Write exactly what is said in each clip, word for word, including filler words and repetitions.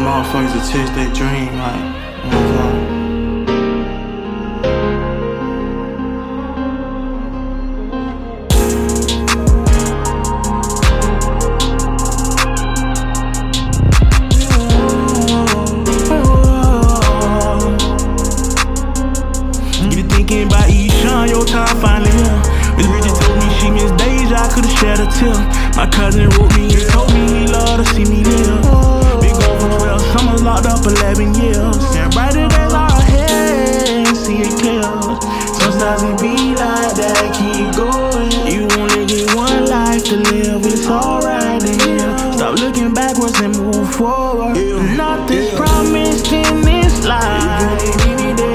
motherfuckers to chase their dream, like, you know what I'm saying? Thinking about Eshawn, your time finally here. Miss Bridget told me she missed days, I could've shed a tear. My cousin wrote me and told me he loved to see me live. Been gone for twelve summers, locked up eleven years. And brighter days are ahead, see it clear. Sometimes it be like that, keep going. You only get one life to live, it's alright to hear. Stop looking backwards and move forward. Nothing's promised in this life. Any day.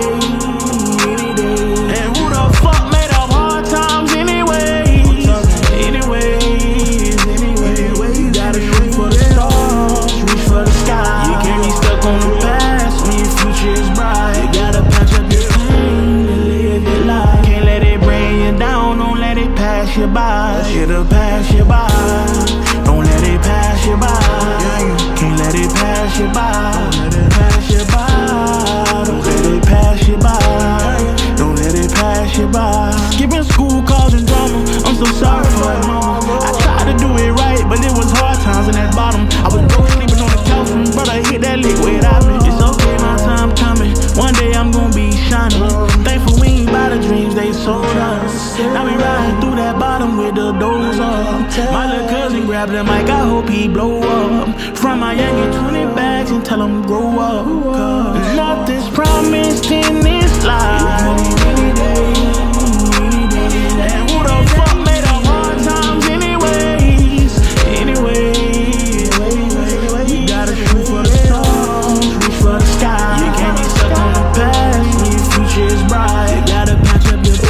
You by, it'll pass you by. Don't let it pass you by. Can't let it pass you by. Don't let it pass you by. Don't let it pass you by. Don't let it pass you by. Skipping school causing drama. I'm so sorry for it, mama. I tried to do it right, but it was hard times in that bottom. I was broke sleeping on the couch when brother hit that lick without me. It's okay, my time coming. One day I'm gonna be shining. Thankful we ain't buy the dreams they sold us. Now we riding through that bottom with the doors up. My little cousin grabbed the mic, I hope he blow up. From my youngin' twenty bags and tell him grow up. Cause nothing's promised in this life. Any day, any day. And who the fuck made up hard times anyways? Anyways, you gotta shoot for the stars, reach for the sky. You can't be stuck on the past when your future is bright. You gotta patch up your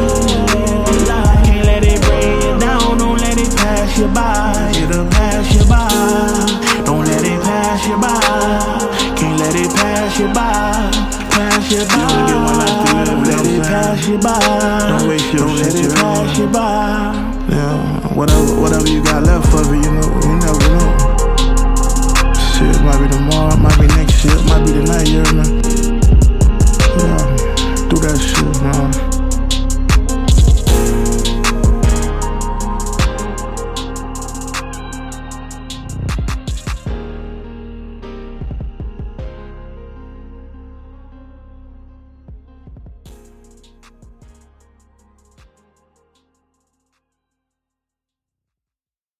you by, it'll pass you by. Don't let it pass you by. Can't let it pass you by. Pass you by. You only get one life to live, let it pass you by. Don't waste your shit, let it pass you by. Yeah, whatever, whatever you got left of it, you know, you never know. Shit, might be tomorrow, might be next year, might be the night, you know.